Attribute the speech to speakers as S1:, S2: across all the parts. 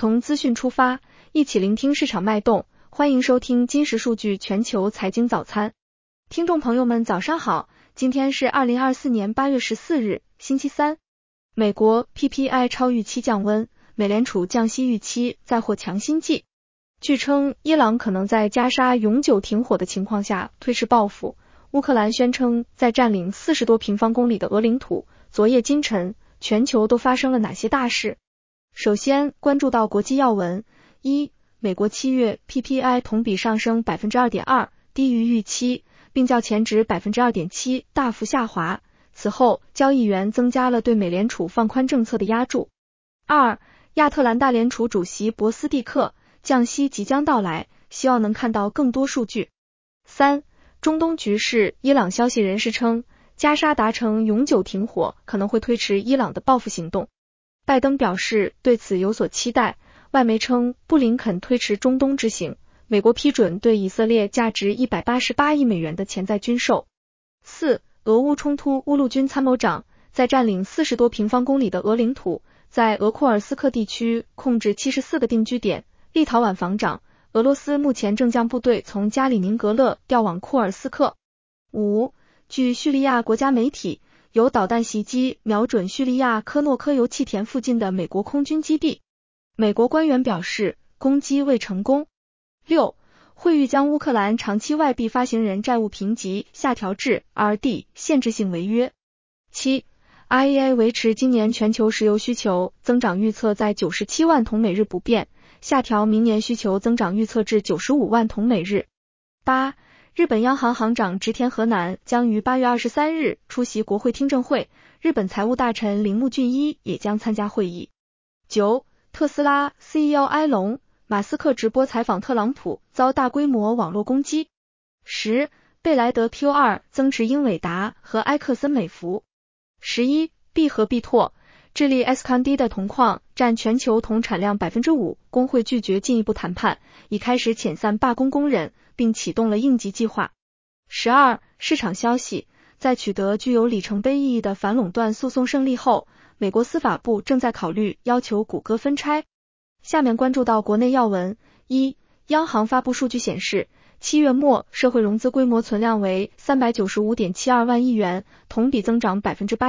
S1: 从资讯出发，一起聆听市场脉动。欢迎收听金石数据全球财经早餐。听众朋友们早上好，今天是2024年8月14日，星期三。美国 PPI 超预期降温，美联储降息预期再获强心剂。据称，伊朗可能在加沙永久停火的情况下推迟报复。乌克兰宣称在占领40多平方公里的俄领土。昨夜今晨，全球都发生了哪些大事？首先关注到国际要闻。一、美国7月 PPI 同比上升 2.2%， 低于预期，并较前值 2.7% 大幅下滑。此后，交易员增加了对美联储放宽政策的押注。二、亚特兰大联储主席博斯蒂克，降息即将到来，希望能看到更多数据。三、中东局势，伊朗消息人士称，加沙达成永久停火可能会推迟伊朗的报复行动。拜登表示对此有所期待，外媒称布林肯推迟中东之行，美国批准对以色列价值188亿美元的潜在军售。四、俄乌冲突，乌陆军参谋长在占领40多平方公里的俄领土，在俄库尔斯克地区控制74个定居点。立陶宛防长，俄罗斯目前正将部队从加里宁格勒调往库尔斯克。五、据叙利亚国家媒体，有导弹袭击瞄准叙利亚科诺科油气田附近的美国空军基地。美国官员表示，攻击未成功。六、惠誉将乌克兰长期外币发行人债务评级下调至 RD 限制性违约。七、IEA 维持今年全球石油需求增长预测在97万桶每日不变，下调明年需求增长预测至95万桶每日。八、日本央行行长植田和男将于8月23日出席国会听证会，日本财务大臣铃木俊一也将参加会议。九、特斯拉 CEO 埃隆·马斯克直播采访特朗普，遭大规模网络攻击。十、贝莱德 Q2 增持英伟达和埃克森美孚。11、必和必拓，智利 Escondida 铜矿占全球铜产量 5%， 工会拒绝进一步谈判，已开始遣散罢工工人，并启动了应急计划。12、市场消息，在取得具有里程碑意义的反垄断诉讼胜利后，美国司法部正在考虑要求谷歌分拆。下面关注到国内要闻。一、央行发布数据显示，7月末社会融资规模存量为 395.72 万亿元，同比增长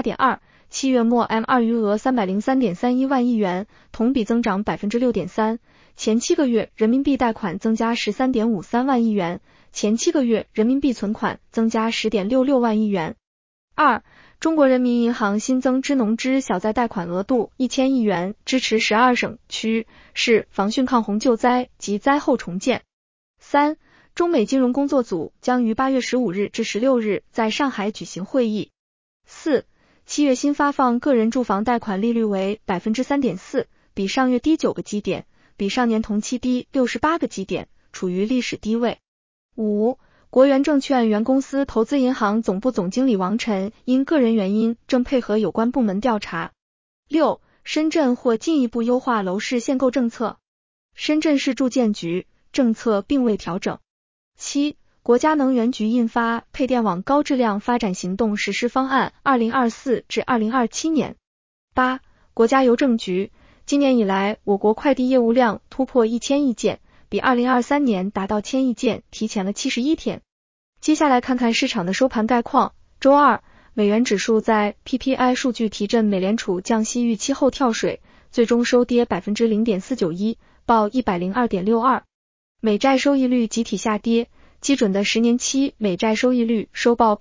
S1: 8.2%。7月末 M2 余额 303.31 万亿元，同比增长 6.3%。前7个月人民币贷款增加 13.53 万亿元，前7个月人民币存款增加 10.66 万亿元。二、中国人民银行新增支农支小贷贷款额度1000亿元，支持12省区市防汛抗洪救灾及灾后重建。三、中美金融工作组将于8月15日至16日在上海举行会议。四、7月新发放个人住房贷款利率为 3.4%， 比上月低9个基点，比上年同期低68个基点，处于历史低位。五、国元证券原公司投资银行总部总经理王晨因个人原因正配合有关部门调查。六、深圳或进一步优化楼市限购政策。深圳市住建局政策并未调整。七、国家能源局印发配电网高质量发展行动实施方案2024至2027年。八、国家邮政局，今年以来我国快递业务量突破1000亿件，比2023年达到1000亿件提前了71天。接下来看看市场的收盘概况。周二，美元指数在 PPI 数据提振美联储降息预期后跳水，最终收跌 0.491%， 报 102.62。美债收益率集体下跌，基准的10年期美债收益率收报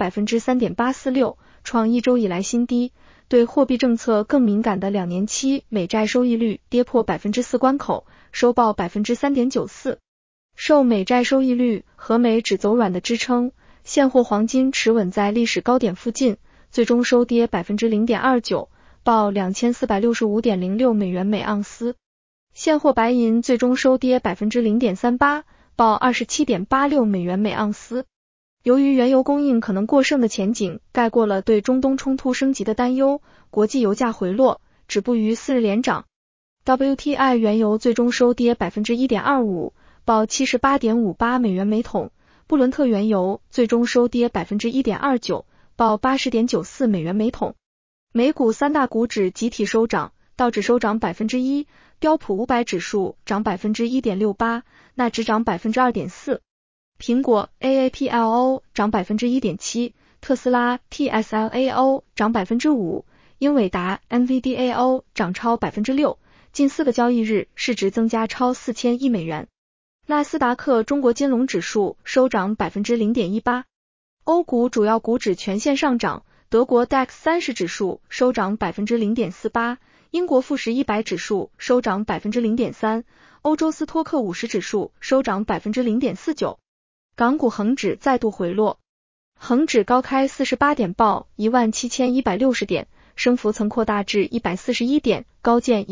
S1: 3.846%， 创一周以来新低。对货币政策更敏感的2年期美债收益率跌破 4% 关口，收报 3.94%。受美债收益率和美指走软的支撑，现货黄金持稳在历史高点附近，最终收跌 0.29%， 报 2465.06 美元每盎司。现货白银最终收跌 0.38%， 报 27.86 美元每盎司。由于原油供应可能过剩的前景盖过了对中东冲突升级的担忧，国际油价回落，止步于4日连涨。WTI 原油最终收跌 1.25%， 报 78.58 美元每桶。布伦特原油最终收跌 1.29%， 报 80.94 美元每桶。美股三大股指集体收涨，道指收涨 1%， 标普500指数涨 1.68%， 纳指涨 2.4%。苹果 AAPLO 涨 1.7%， 特斯拉 TSLAO 涨 5%， 英伟达 NVDAO 涨超 6%， 近4个交易日市值增加超4000亿美元。纳斯达克中国金龙指数收涨 0.18%。欧股主要股指全线上涨，德国 DAX 30指数收涨 0.48%， 英国富时100指数收涨 0.3%， 欧洲斯托克50指数收涨 0.49%。港股恒指再度回落，恒指高开48点报 17160 点，升幅曾扩大至141点，高见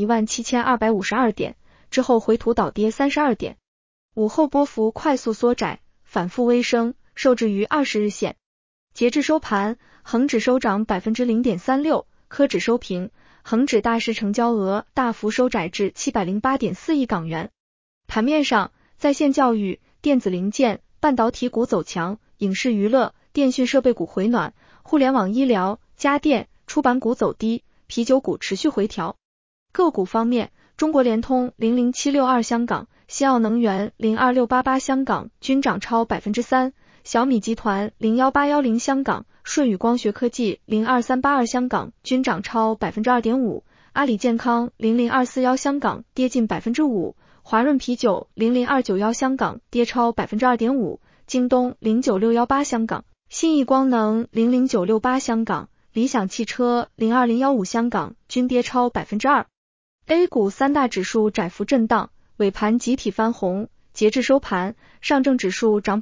S1: 17252点，之后回吐倒跌32点。午后波幅快速缩窄，反复微升，受制于20日线。截至收盘，恒指收涨 0.36%， 科指收平，恒指大市成交额大幅收窄至 708.4 亿港元。盘面上，在线教育、电子零件、半导体股走强，影视娱乐、电讯设备股回暖，互联网医疗、家电、出版股走低，啤酒股持续回调。个股方面，中国联通00762香港、西奥能源02688香港均涨超 3%， 小米集团01810香港、舜宇光学科技02382香港均涨超 2.5%， 阿里健康00241香港跌近 5%， 华润啤酒00291香港跌超 2.5%， 京东09618香港、信义光能00968香港、理想汽车02015香港均跌超 2%。 A 股三大指数窄幅震荡，尾盘集体翻红，截至收盘，上证指数涨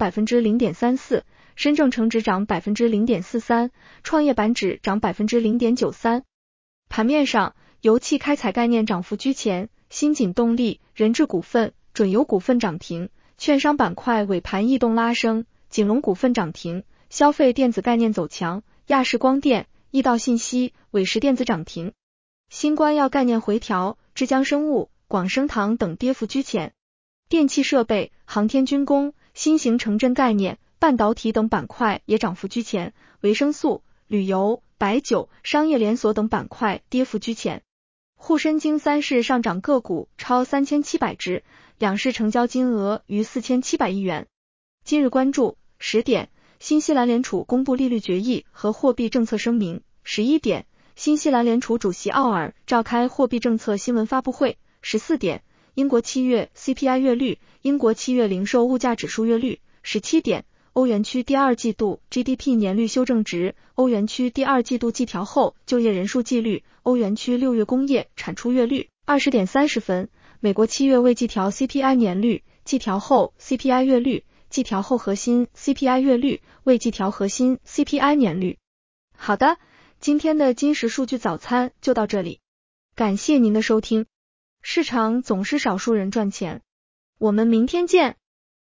S1: 0.34%， 深证成指涨 0.43%， 创业板指涨 0.93%。 盘面上，油气开采概念涨幅居前，新锦动力、人智股份、准油股份涨停，券商板块尾盘异动拉升，锦龙股份涨停，消费电子概念走强，亚视光电、易道信息、伟实电子涨停。新冠药概念回调，浙江生物、广生堂等跌幅居前。电气设备、航天军工、新型城镇概念、半导体等板块也涨幅居前，维生素、旅游、白酒、商业连锁等板块跌幅居前。沪深经三市上涨个股超3700只，两市成交金额逾4700亿元。今日关注10点，新西兰联储公布利率决议和货币政策声明。11点，新西兰联储主席奥尔召开货币政策新闻发布会。14点，英国7月 CPI 月率，英国7月零售物价指数月率。17点，欧元区第二季度 GDP 年率修正值，欧元区第二季度季调后就业人数季率，欧元区6月工业产出月率。20点30分，美国7月未季调 CPI 年率，季调后 CPI 月率，季调后核心 CPI 月率，未季调核心 CPI 年率。好的，今天的金石数据早餐就到这里，感谢您的收听。市场总是少数人赚钱，我们明天见。